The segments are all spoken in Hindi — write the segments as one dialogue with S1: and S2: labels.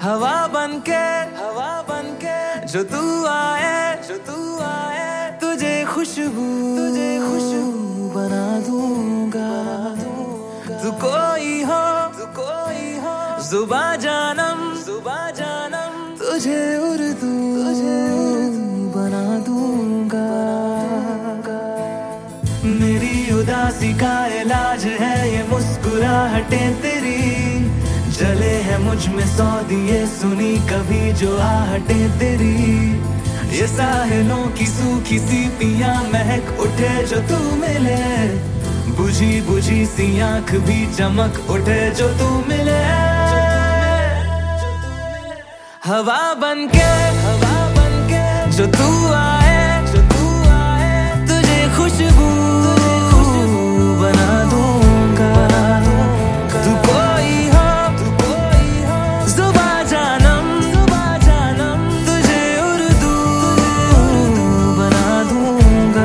S1: हवा बनके जो तू आए तुझे खुशबू बना दूंगा। तू कोई हो जुबा जानम तुझे उर्दू बना दूंगा। मेरी उदासी का इलाज है ये मुस्कुराहटें तेरी, जले हैं मुझ में 100 दिए सुनी कभी जो आहटें तेरी। ये साहिलों की सूखी सी पियां महक उठे जो तू मिले, बुझी बुझी सी आंख भी चमक उठे जो तू मिले। हवा बनके जो तू आए तुझे खुशबू बना दूंगा। तू कोई हो जुबा जानम तुझे उर्दू बना दूंगा।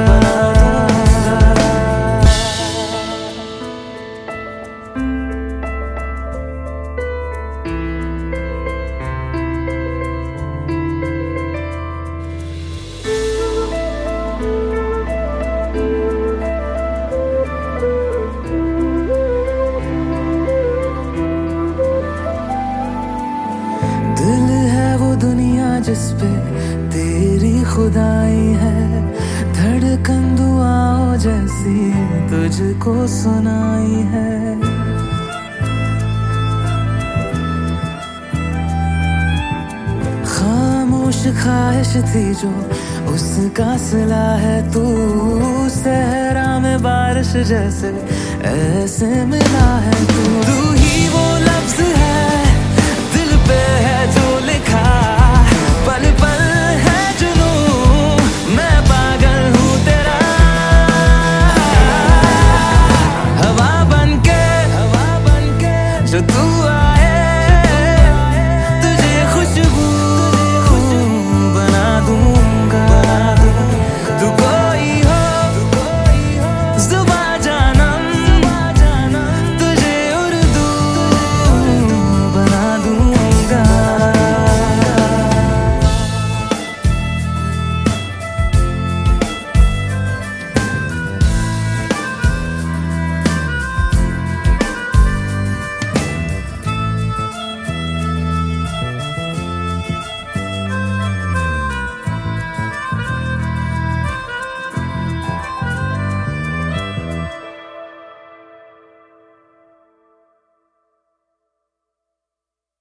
S1: दिल है वो दुनिया जिसपे तेरी खुदाई है, धड़कन दुआओं जैसी तुझको सुनाई है। खामोश ख्वाहिश थी जो उसका सिला है, तू सहरा में बारिश जैसे ऐसे मिला है। तू ही वो लफ्ज है दिल पे है